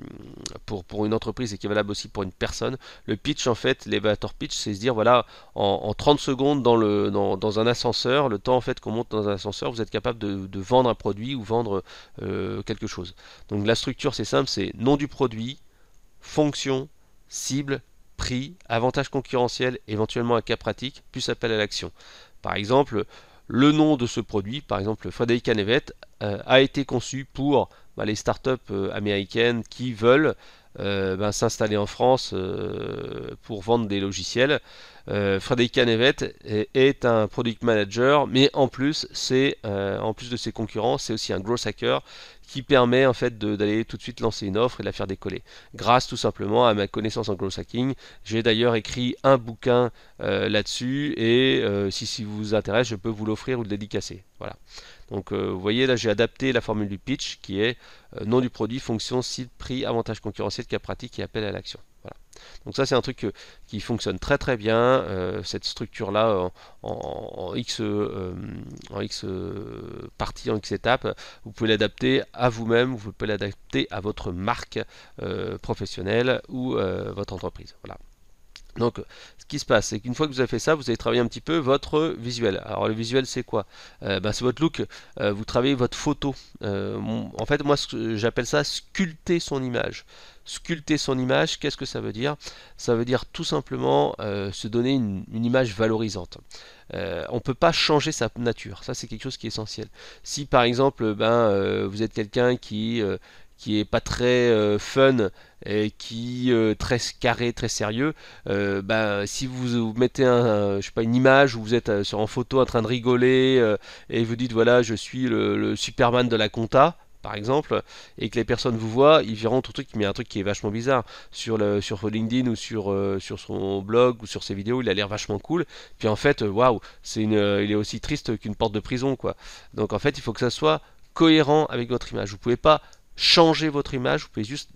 pour, pour une entreprise et qui est valable aussi pour une personne. Le pitch, en fait, l'élévateur pitch, c'est se dire, voilà, en, en trente secondes dans, le, dans, dans un ascenseur, le temps en fait qu'on monte dans un ascenseur, vous êtes capable de, de vendre un produit ou vendre euh, quelque chose. Donc la structure, c'est simple, c'est nom du produit, fonction, cible, prix, avantage concurrentiel, éventuellement un cas pratique, plus appel à l'action. Par exemple, le nom de ce produit, par exemple Frédéric Canevet, euh, a été conçu pour bah, les startups euh, américaines qui veulent euh, bah, s'installer en France euh, pour vendre des logiciels. Euh, Frédéric Canevet est, est un product manager, mais en plus, c'est euh, en plus de ses concurrents, c'est aussi un growth hacker qui permet en fait d'aller tout de suite lancer une offre et de la faire décoller. Grâce tout simplement à ma connaissance en growth hacking, j'ai d'ailleurs écrit un bouquin euh, là-dessus et euh, si, si vous intéresse, je peux vous l'offrir ou le dédicacer. Voilà. Donc euh, vous voyez là j'ai adapté la formule du pitch qui est euh, nom du produit, fonction, cible, prix, avantage concurrentiel, cas pratique et appel à l'action. Voilà. Donc ça c'est un truc euh, qui fonctionne très très bien, euh, cette structure là en, en, en X, euh, en X euh, parties, en X étapes, vous pouvez l'adapter à vous-même, vous pouvez l'adapter à votre marque euh, professionnelle ou euh, votre entreprise. Voilà. Donc, ce qui se passe, c'est qu'une fois que vous avez fait ça, vous allez travailler un petit peu votre visuel. Alors, le visuel, c'est quoi euh, ben, c'est votre look. Euh, vous travaillez votre photo. Euh, mon, en fait, moi, j'appelle ça sculpter son image. Sculpter son image, qu'est-ce que ça veut dire? Ça veut dire tout simplement euh, se donner une, une image valorisante. Euh, on ne peut pas changer sa nature. Ça, c'est quelque chose qui est essentiel. Si, par exemple, ben, euh, vous êtes quelqu'un qui... Euh, qui est pas très euh, fun et qui euh, très carré, très sérieux, euh, bah, si vous, vous mettez un, un, je sais pas, une image où vous êtes euh, sur en photo en train de rigoler euh, et vous dites voilà je suis le, le Superman de la compta par exemple, et que les personnes vous voient, ils verront tout truc, mais il y a un truc qui est vachement bizarre sur le sur LinkedIn ou sur euh, sur son blog ou sur ses vidéos, il a l'air vachement cool. Puis en fait, waouh, c'est une, euh, il est aussi triste qu'une porte de prison quoi. Donc en fait, il faut que ça soit cohérent avec votre image. Vous pouvez pas changer votre image, vous pouvez juste la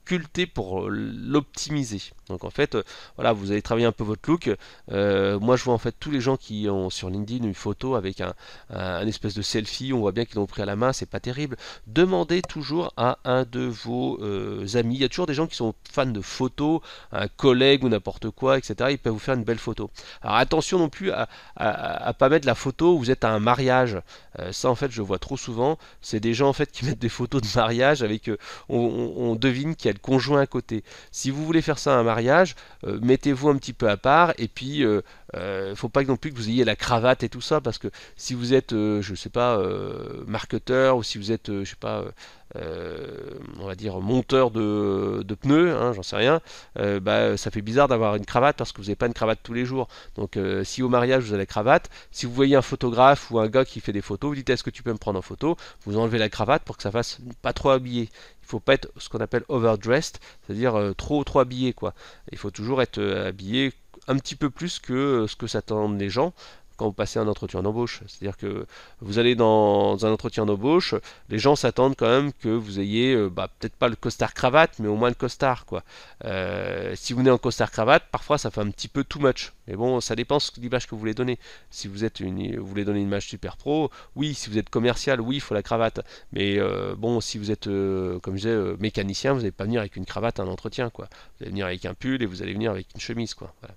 sculpter, pour l'optimiser. Donc en fait, euh, voilà, vous allez travailler un peu votre look. Euh, moi, je vois en fait tous les gens qui ont sur LinkedIn une photo avec un, un, un espèce de selfie. On voit bien qu'ils l'ont pris à la main, c'est pas terrible. Demandez toujours à un de vos euh, amis. Il y a toujours des gens qui sont fans de photos, un collègue ou n'importe quoi, et cetera. Ils peuvent vous faire une belle photo. Alors attention non plus à, à, à pas mettre la photo où vous êtes à un mariage. Euh, ça en fait, je vois trop souvent. C'est des gens en fait qui mettent des photos de mariage avec, euh, on, on, on devine qu'il y a le conjoint à côté. Si vous voulez faire ça à un mariage, euh, mettez-vous un petit peu à part, et puis euh, euh, faut pas non plus que vous ayez la cravate et tout ça, parce que si vous êtes, euh, je sais pas, euh, marketeur, ou si vous êtes, euh, je sais pas, euh, on va dire monteur de, de pneus, hein, j'en sais rien, euh, bah, ça fait bizarre d'avoir une cravate parce que vous n'avez pas une cravate tous les jours. Donc euh, si au mariage vous avez la cravate, si vous voyez un photographe ou un gars qui fait des photos, vous dites est-ce que tu peux me prendre en photo, vous enlevez la cravate pour que ça fasse pas trop habillé. Il faut pas être ce qu'on appelle overdressed, c'est-à-dire euh, trop trop habillé quoi. Il faut toujours être euh, habillé un petit peu plus que euh, ce que s'attendent les gens quand vous passez un entretien d'embauche. C'est-à-dire que vous allez dans un entretien d'embauche, les gens s'attendent quand même que vous ayez, euh, bah, peut-être pas le costard cravate, mais au moins le costard, quoi. Euh, si vous venez en costard cravate, parfois ça fait un petit peu too much. Mais bon, ça dépend de l'image que vous voulez donner. Si vous êtes une, vous voulez donner une image super pro, oui. Si vous êtes commercial, oui, il faut la cravate. Mais euh, bon, si vous êtes, euh, comme je disais, euh, mécanicien, vous n'allez pas venir avec une cravate à un entretien, quoi. Vous allez venir avec un pull et vous allez venir avec une chemise, quoi. Voilà.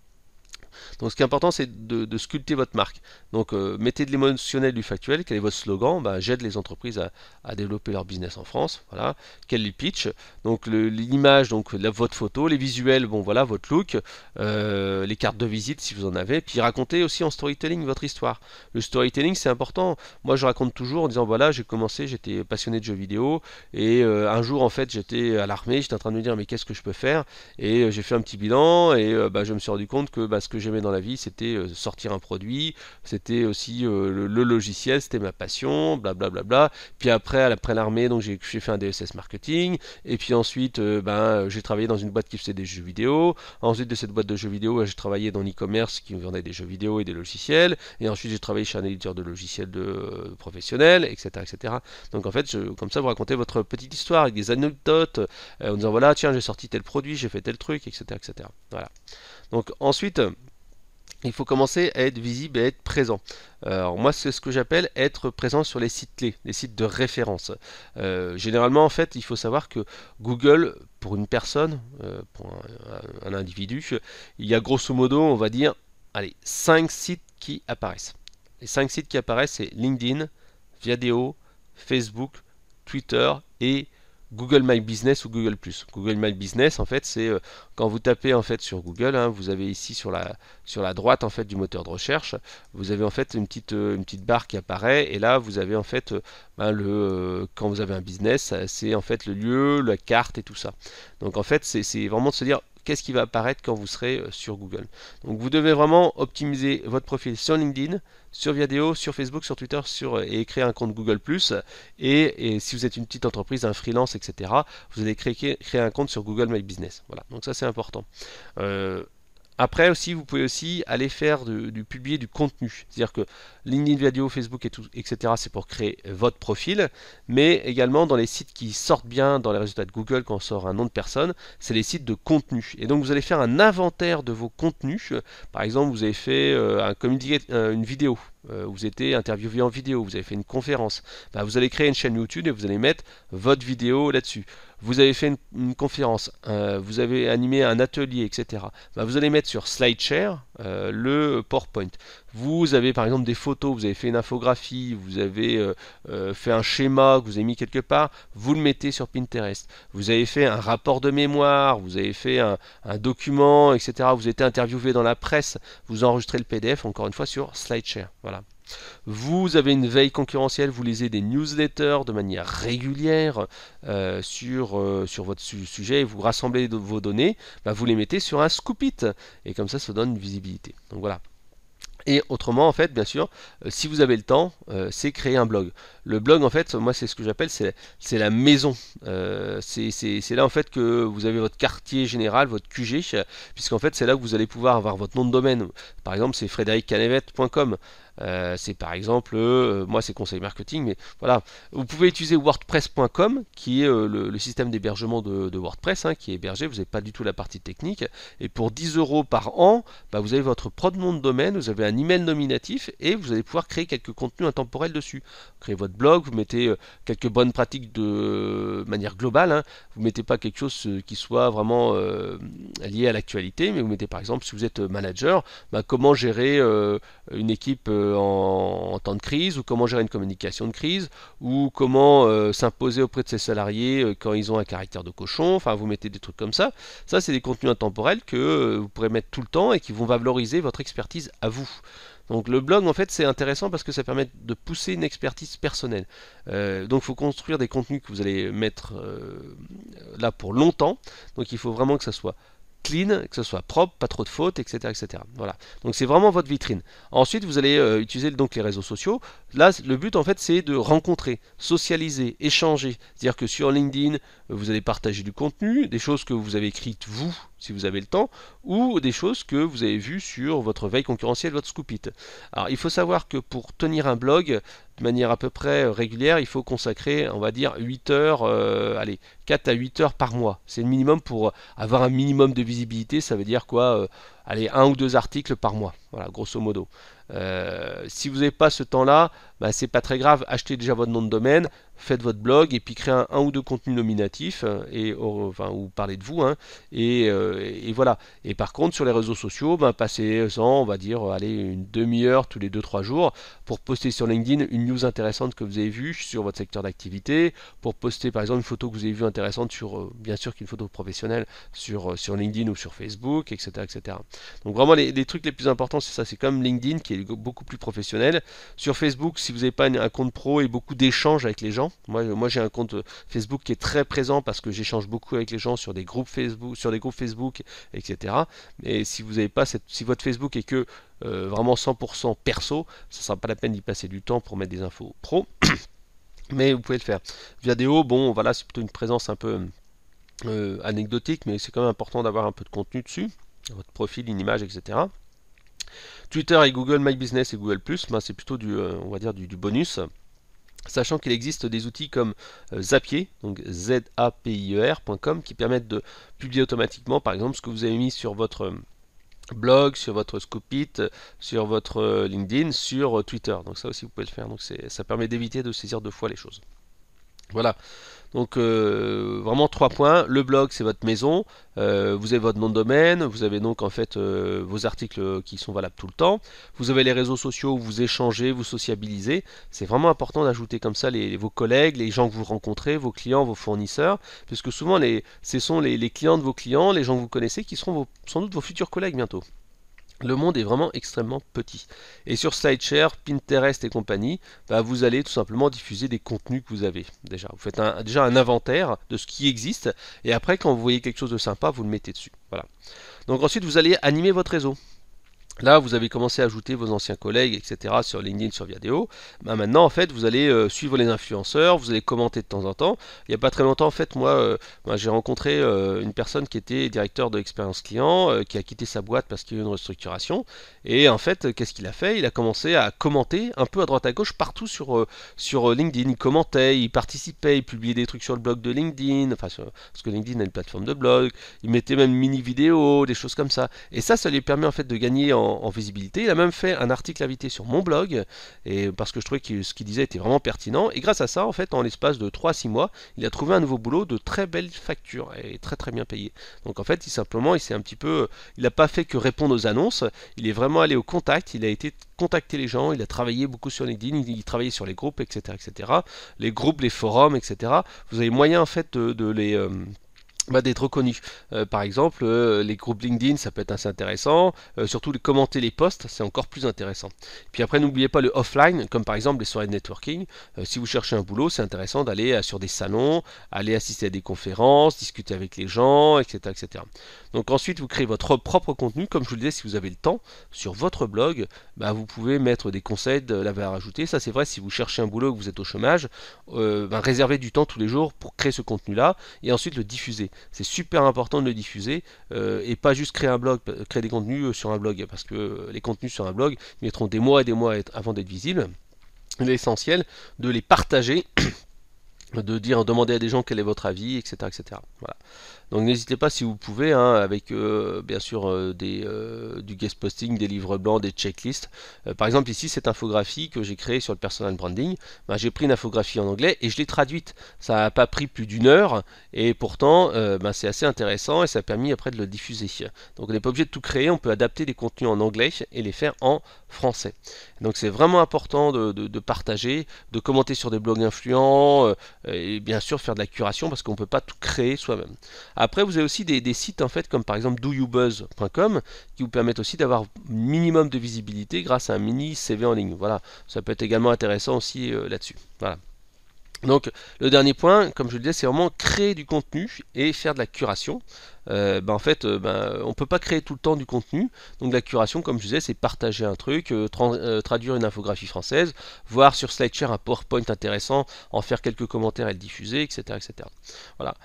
Donc ce qui est important, c'est de, de sculpter votre marque. Donc euh, mettez de l'émotionnel du factuel. Quel est votre slogan? Bah, j'aide les entreprises à, à développer leur business en France. Voilà. Quel est le pitch? Donc le- l'image, donc la, votre photo, les visuels, bon voilà, votre look, euh, les cartes de visite si vous en avez. Puis racontez aussi en storytelling votre histoire. Le storytelling, c'est important. Moi, je raconte toujours en disant voilà, j'ai commencé, j'étais passionné de jeux vidéo, et euh, un jour en fait, j'étais à l'armée, j'étais en train de me dire mais qu'est-ce que je peux faire? Et euh, j'ai fait un petit bilan, et euh, bah, je me suis rendu compte que bah, ce que j'aimais dans la vie, c'était euh, sortir un produit, c'était aussi euh, le, le logiciel, c'était ma passion, blablabla. Bla, bla, bla. Puis après, après l'armée, donc j'ai fait un D S S marketing, et puis ensuite, euh, ben, j'ai travaillé dans une boîte qui faisait des jeux vidéo. Ensuite de cette boîte de jeux vidéo, j'ai travaillé dans l'e-commerce qui vendait des jeux vidéo et des logiciels, et ensuite j'ai travaillé chez un éditeur de logiciels de, euh, professionnel, et cetera, et cetera. Donc en fait, je, comme ça, vous racontez votre petite histoire avec des anecdotes, euh, en disant voilà, tiens, j'ai sorti tel produit, j'ai fait tel truc, et cetera, et cetera. Voilà. Donc ensuite, il faut commencer à être visible et à être présent. Euh, Alors moi, c'est ce que j'appelle être présent sur les sites clés, les sites de référence. Euh, généralement, en fait, il faut savoir que Google, pour une personne, euh, pour un, un individu, il y a grosso modo, on va dire, allez, cinq sites qui apparaissent. Les cinq sites qui apparaissent, c'est LinkedIn, Viadeo, Facebook, Twitter et Google My Business ou Google plus. Google My Business, en fait, c'est euh, quand vous tapez en fait sur Google, hein, vous avez ici sur la sur la droite en fait du moteur de recherche, vous avez en fait une petite euh, une petite barre qui apparaît, et là vous avez en fait euh, ben, le euh, quand vous avez un business, c'est en fait le lieu, la carte et tout ça. Donc en fait, c'est c'est vraiment de se dire qu'est-ce qui va apparaître quand vous serez euh, sur Google. Donc vous devez vraiment optimiser votre profil sur LinkedIn, sur Viadeo, sur Facebook, sur Twitter, sur, et créer un compte Google plus, et, et si vous êtes une petite entreprise, un freelance, et cetera, vous allez créer, créer un compte sur Google My Business. Voilà, donc ça c'est important. Euh, Après aussi, vous pouvez aussi aller faire du, du publier du contenu. C'est-à-dire que LinkedIn, Viadeo, Facebook, et tout, et cetera, c'est pour créer votre profil, mais également dans les sites qui sortent bien dans les résultats de Google quand on sort un nom de personne, c'est les sites de contenu. Et donc vous allez faire un inventaire de vos contenus. Par exemple, vous avez fait euh, un communiqué, euh, une vidéo. Euh, vous étiez interviewé en vidéo, vous avez fait une conférence. Ben, vous allez créer une chaîne YouTube et vous allez mettre votre vidéo là-dessus. Vous avez fait une, une conférence, euh, vous avez animé un atelier, et cetera. Ben, vous allez mettre sur SlideShare euh, le PowerPoint. Vous avez par exemple des photos, vous avez fait une infographie, vous avez euh, euh, fait un schéma que vous avez mis quelque part, vous le mettez sur Pinterest. Vous avez fait un rapport de mémoire, vous avez fait un, un document, et cetera. Vous avez été interviewé dans la presse, vous enregistrez le P D F encore une fois sur SlideShare. Voilà. Vous avez une veille concurrentielle, vous lisez des newsletters de manière régulière euh, sur, euh, sur votre su sujet, et vous rassemblez vos données, bah, vous les mettez sur un Scoopit, et comme ça, ça donne une visibilité. Donc voilà. Et autrement, en fait, bien sûr, euh, si vous avez le temps, euh, c'est créer un blog. Le blog, en fait, moi, c'est ce que j'appelle, c'est c'est la maison. Euh, c'est c'est- c'est là, en fait, que vous avez votre quartier général, votre Q G, puisqu'en fait, c'est là que vous allez pouvoir avoir votre nom de domaine. Par exemple, c'est frédéric canevette point com. Euh, c'est par exemple, euh, moi c'est conseil marketing, mais voilà, vous pouvez utiliser wordpress point com qui est euh, le, le système d'hébergement de, de WordPress hein, qui est hébergé, vous n'avez pas du tout la partie technique, et pour dix euros par an, bah, vous avez votre propre nom de domaine, vous avez un email nominatif et vous allez pouvoir créer quelques contenus intemporels dessus. Vous créez votre blog, vous mettez euh, quelques bonnes pratiques de manière globale, hein. Vous mettez pas quelque chose euh, qui soit vraiment euh, lié à l'actualité, mais vous mettez par exemple si vous êtes manager, bah, comment gérer euh, une équipe euh, en, en temps de crise, ou comment gérer une communication de crise, ou comment euh, s'imposer auprès de ses salariés euh, quand ils ont un caractère de cochon, enfin vous mettez des trucs comme ça. Ça c'est des contenus intemporels que euh, vous pourrez mettre tout le temps et qui vont valoriser votre expertise à vous. Donc le blog en fait c'est intéressant parce que ça permet de pousser une expertise personnelle. Euh, donc il faut construire des contenus que vous allez mettre euh, là pour longtemps. Donc il faut vraiment que ça soit clean, que ce soit propre, pas trop de fautes, et cetera, et cetera. Voilà. Donc c'est vraiment votre vitrine. Ensuite, vous allez euh, utiliser donc les réseaux sociaux. Là, le but en fait, c'est de rencontrer, socialiser, échanger. C'est-à-dire que sur LinkedIn, vous allez partager du contenu, des choses que vous avez écrites vous, si vous avez le temps, ou des choses que vous avez vues sur votre veille concurrentielle, votre Scoop It. Alors, il faut savoir que pour tenir un blog de manière à peu près régulière, il faut consacrer, on va dire, huit heures, euh, allez, quatre à huit heures par mois. C'est le minimum pour avoir un minimum de visibilité. Ça veut dire quoi euh, Allez, un ou deux articles par mois. Voilà, grosso modo. Euh, si vous n'avez pas ce temps-là, bah, c'est pas très grave. Achetez déjà votre nom de domaine, faites votre blog et puis créez un, un ou deux contenus nominatifs et oh, enfin, ou parlez de vous. Hein, et, euh, et voilà. Et par contre, sur les réseaux sociaux, bah, passez-en, on va dire, allez, une demi-heure tous les deux trois jours pour poster sur LinkedIn une news intéressante que vous avez vue sur votre secteur d'activité, pour poster par exemple une photo que vous avez vue intéressante sur, euh, bien sûr qu'une photo professionnelle sur, euh, sur LinkedIn ou sur Facebook, et cetera, et cetera. Donc vraiment les, les trucs les plus importants c'est ça, c'est comme LinkedIn qui est beaucoup plus professionnel. Sur Facebook, si vous n'avez pas un compte pro et beaucoup d'échanges avec les gens, moi, moi j'ai un compte Facebook qui est très présent parce que j'échange beaucoup avec les gens sur des groupes Facebook, sur des groupes Facebook, et cetera. Mais si vous n'avez pas cette, si votre Facebook est que euh, vraiment cent pour cent perso, ça ne sera pas la peine d'y passer du temps pour mettre des infos pro. Mais vous pouvez le faire. Vidéo, bon voilà, c'est plutôt une présence un peu euh, anecdotique, mais c'est quand même important d'avoir un peu de contenu dessus. Votre profil, une image, et cetera. Twitter et Google My Business et Google Plus, ben c'est plutôt du, euh, on va dire du, du bonus. Sachant qu'il existe des outils comme euh, Zapier, donc Z A P I E R point com, qui permettent de publier automatiquement, par exemple, ce que vous avez mis sur votre euh, blog, sur votre Scoop It, sur votre euh, LinkedIn, sur euh, Twitter. Donc ça aussi vous pouvez le faire. Donc ça permet d'éviter de saisir deux fois les choses. Voilà. Donc euh, vraiment trois points. Le blog c'est votre maison, euh, vous avez votre nom de domaine, vous avez donc en fait euh, vos articles qui sont valables tout le temps. Vous avez les réseaux sociaux où vous échangez, vous sociabilisez. C'est vraiment important d'ajouter comme ça les, vos collègues, les gens que vous rencontrez, vos clients, vos fournisseurs, puisque souvent les, ce sont les, les clients de vos clients, les gens que vous connaissez, qui seront vos, sans doute vos futurs collègues bientôt. Le monde est vraiment extrêmement petit. Et sur SlideShare, Pinterest et compagnie, bah vous allez tout simplement diffuser des contenus que vous avez déjà. Vous faites un, déjà un inventaire de ce qui existe, et après quand vous voyez quelque chose de sympa, vous le mettez dessus. Voilà. Donc ensuite, vous allez animer votre réseau. Là, vous avez commencé à ajouter vos anciens collègues, et cetera sur LinkedIn, sur Viadeo. Ben maintenant, en fait, vous allez euh, suivre les influenceurs, vous allez commenter de temps en temps. Il n'y a pas très longtemps, en fait, moi, euh, ben, j'ai rencontré euh, une personne qui était directeur de l'expérience client, euh, qui a quitté sa boîte parce qu'il y a eu une restructuration. Et en fait, euh, qu'est-ce qu'il a fait? Il a commencé à commenter un peu à droite à gauche partout sur, euh, sur euh, LinkedIn. Il commentait, il participait, il publiait des trucs sur le blog de LinkedIn, enfin, sur, parce que LinkedIn a une plateforme de blog. Il mettait même une mini vidéo, des choses comme ça. Et ça, ça lui permet en fait de gagner en En, en visibilité. Il a même fait un article invité sur mon blog et parce que je trouvais que ce qu'il disait était vraiment pertinent, et grâce à ça en fait en l'espace de trois à six mois il a trouvé un nouveau boulot de très belles factures et très très bien payé. Donc en fait il simplement il s'est un petit peu il n'a pas fait que répondre aux annonces, il est vraiment allé au contact, il a été contacter les gens, il a travaillé beaucoup sur LinkedIn, il, il travaillait sur les groupes, etc., etc., les groupes, les forums, etc. Vous avez moyen en fait de, de les euh, Bah, d'être reconnu. Euh, par exemple, euh, les groupes LinkedIn, ça peut être assez intéressant. Euh, surtout les commenter les posts, c'est encore plus intéressant. Puis après, n'oubliez pas le offline, comme par exemple les soirées de networking. Euh, si vous cherchez un boulot, c'est intéressant d'aller euh, sur des salons, aller assister à des conférences, discuter avec les gens, et cetera, et cetera. Donc ensuite, vous créez votre propre contenu, comme je vous le disais, si vous avez le temps, sur votre blog, bah, vous pouvez mettre des conseils de la valeur ajoutée. Ça, c'est vrai si vous cherchez un boulot et que vous êtes au chômage, euh, bah, réservez du temps tous les jours pour créer ce contenu-là et ensuite le diffuser. c'est super important de le diffuser euh, et pas juste créer un blog, créer des contenus sur un blog, parce que les contenus sur un blog mettront des mois et des mois avant d'être visibles. L'essentiel de les partager, de dire, demander à des gens quel est votre avis, et cetera, et cetera. Voilà. Donc n'hésitez pas si vous pouvez, hein, avec euh, bien sûr euh, des, euh, du guest posting, des livres blancs, des checklists. Euh, par exemple ici cette infographie que j'ai créée sur le personal branding, ben, j'ai pris une infographie en anglais et je l'ai traduite. Ça n'a pas pris plus d'une heure et pourtant euh, ben, c'est assez intéressant et ça a permis après de le diffuser. Donc on n'est pas obligé de tout créer, on peut adapter des contenus en anglais et les faire en français. Donc c'est vraiment important de, de, de partager, de commenter sur des blogs influents euh, et bien sûr faire de la curation parce qu'on ne peut pas tout créer soi-même. Après, vous avez aussi des, des sites en fait comme par exemple do you buzz point com qui vous permettent aussi d'avoir un minimum de visibilité grâce à un mini C V en ligne. Voilà, ça peut être également intéressant aussi euh, là-dessus. Voilà. Donc le dernier point, comme je le disais, c'est vraiment créer du contenu et faire de la curation. Euh, ben, en fait, euh, ben, on ne peut pas créer tout le temps du contenu. Donc la curation, comme je disais, c'est partager un truc, euh, tra euh, traduire une infographie française, voir sur SlideShare un PowerPoint intéressant, en faire quelques commentaires et le diffuser, et cetera, et cetera. Voilà.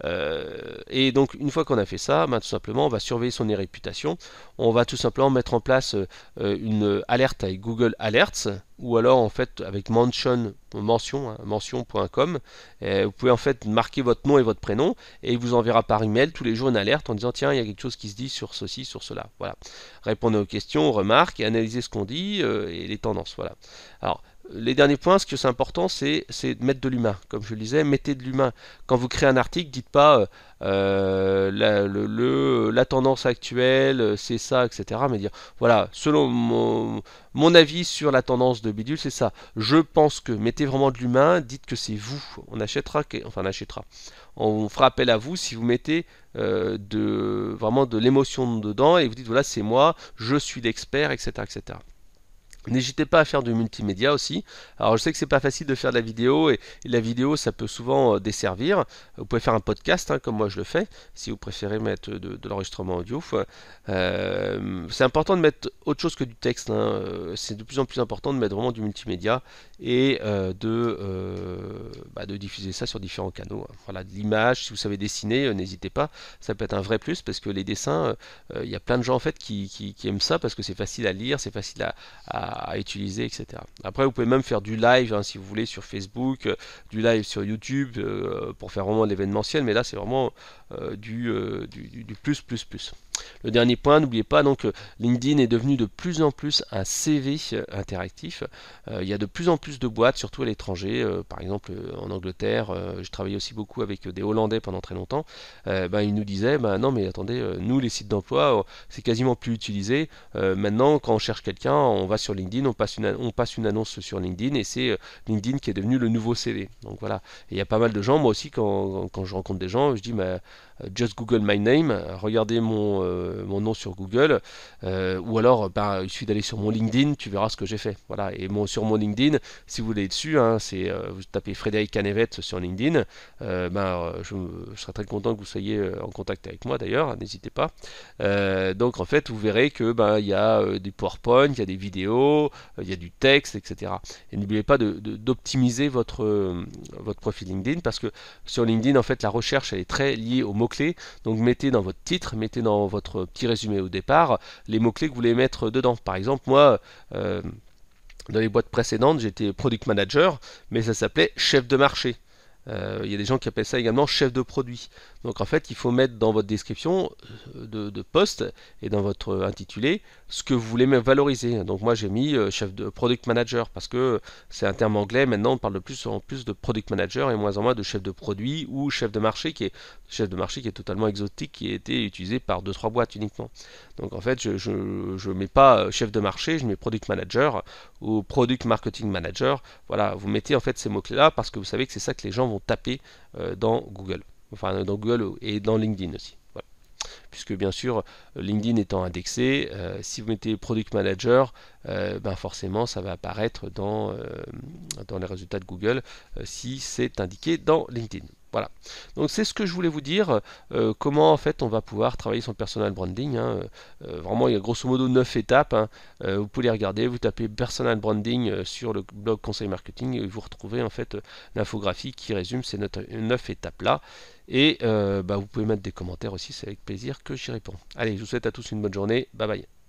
Euh, et donc une fois qu'on a fait ça, ben, tout simplement, on va surveiller son réputation. On va tout simplement mettre en place euh, une alerte avec Google Alerts, ou alors en fait avec mention, mention, hein, mention point com. Vous pouvez en fait marquer votre nom et votre prénom et il vous enverra par email tous les jours une alerte en disant tiens il y a quelque chose qui se dit sur ceci, sur cela. Voilà. Répondez aux questions, aux remarques et analysez ce qu'on dit euh, et les tendances. Voilà. Alors les derniers points, ce que c'est important, c'est de mettre de l'humain. Comme je le disais, mettez de l'humain. Quand vous créez un article, dites pas euh, la, le, le, la tendance actuelle, c'est ça, et cetera. Mais dire, voilà, selon mon, mon avis sur la tendance de bidule, c'est ça. Je pense que, mettez vraiment de l'humain, dites que c'est vous. On achètera, enfin on achètera. On fera appel à vous si vous mettez euh, de, vraiment de l'émotion dedans et vous dites, voilà, c'est moi, je suis l'expert, et cetera, et cetera. N'hésitez pas à faire du multimédia aussi. Alors je sais que c'est pas facile de faire de la vidéo et, et la vidéo ça peut souvent euh, desservir. Vous pouvez faire un podcast hein, comme moi je le fais si vous préférez mettre de, de l'enregistrement audio. Euh, c'est important de mettre autre chose que du texte. Hein. C'est de plus en plus important de mettre vraiment du multimédia et euh, de, euh, bah, de diffuser ça sur différents canaux. Hein. Voilà, de l'image, si vous savez dessiner, euh, n'hésitez pas. Ça peut être un vrai plus parce que les dessins, il euh, y a plein de gens en fait qui, qui, qui aiment ça parce que c'est facile à lire, c'est facile à, à à utiliser, et cetera. Après, vous pouvez même faire du live, hein, si vous voulez, sur Facebook, euh, du live sur YouTube, euh, pour faire vraiment l'événementiel, mais là, c'est vraiment euh, du, euh, du, du plus, plus, plus. Le dernier point, n'oubliez pas, donc LinkedIn est devenu de plus en plus un C V interactif. Euh, il y a de plus en plus de boîtes, surtout à l'étranger. Euh, par exemple, en Angleterre, euh, je travaillais aussi beaucoup avec des Hollandais pendant très longtemps. Euh, ben, ils nous disaient, ben, non mais attendez, euh, nous les sites d'emploi, euh, c'est quasiment plus utilisé. Euh, maintenant, quand on cherche quelqu'un, on va sur LinkedIn, on passe une, on passe une annonce sur LinkedIn et c'est euh, LinkedIn qui est devenu le nouveau C V. Donc voilà. Et il y a pas mal de gens, moi aussi, quand, quand je rencontre des gens, je dis, mais just Google my name, regardez mon, euh, mon nom sur Google, euh, ou alors bah, il suffit d'aller sur mon LinkedIn, tu verras ce que j'ai fait. Voilà. Et mon, sur mon LinkedIn, si vous voulez dessus, hein, c'est, euh, vous tapez Frédéric Canevet sur LinkedIn, euh, bah, je, je serai très content que vous soyez en contact avec moi d'ailleurs, n'hésitez pas. Euh, donc en fait, vous verrez que bah, il y a euh, des PowerPoint, il y a des vidéos, euh, il y a du texte, et cetera. Et n'oubliez pas de, de, d'optimiser votre, euh, votre profil LinkedIn parce que sur LinkedIn, en fait, la recherche elle est très liée aux mots-clés. Donc mettez dans votre titre, mettez dans votre petit résumé au départ les mots-clés que vous voulez mettre dedans. Par exemple, moi, euh, dans les boîtes précédentes, j'étais product manager, mais ça s'appelait chef de marché. Euh, il y a des gens qui appellent ça également chef de produit. Donc en fait, il faut mettre dans votre description de, de poste et dans votre intitulé ce que vous voulez valoriser. Donc moi j'ai mis euh, chef de product manager parce que c'est un terme anglais. Maintenant on parle de plus en plus de product manager et moins en moins de chef de produit ou chef de marché qui est chef de marché qui est totalement exotique, qui a été utilisé par deux trois boîtes uniquement. Donc en fait je je, je mets pas chef de marché, je mets product manager ou product marketing manager. Voilà, vous mettez en fait ces mots clés là parce que vous savez que c'est ça que les gens vont taper euh, dans Google. Enfin dans Google et dans LinkedIn aussi. Voilà. Puisque bien sûr LinkedIn étant indexé, euh, si vous mettez Product Manager, euh, ben forcément ça va apparaître dans, euh, dans les résultats de Google euh, si c'est indiqué dans LinkedIn. Voilà. Donc c'est ce que je voulais vous dire, euh, comment en fait on va pouvoir travailler son personal branding. Hein. Euh, vraiment, il y a grosso modo neuf étapes. Hein. Euh, vous pouvez les regarder, vous tapez personal branding euh, sur le blog Conseil Marketing et vous retrouvez en fait euh, l'infographie qui résume ces neuf étapes là. Et euh, bah, vous pouvez mettre des commentaires aussi, c'est avec plaisir que j'y réponds. Allez, je vous souhaite à tous une bonne journée. Bye bye.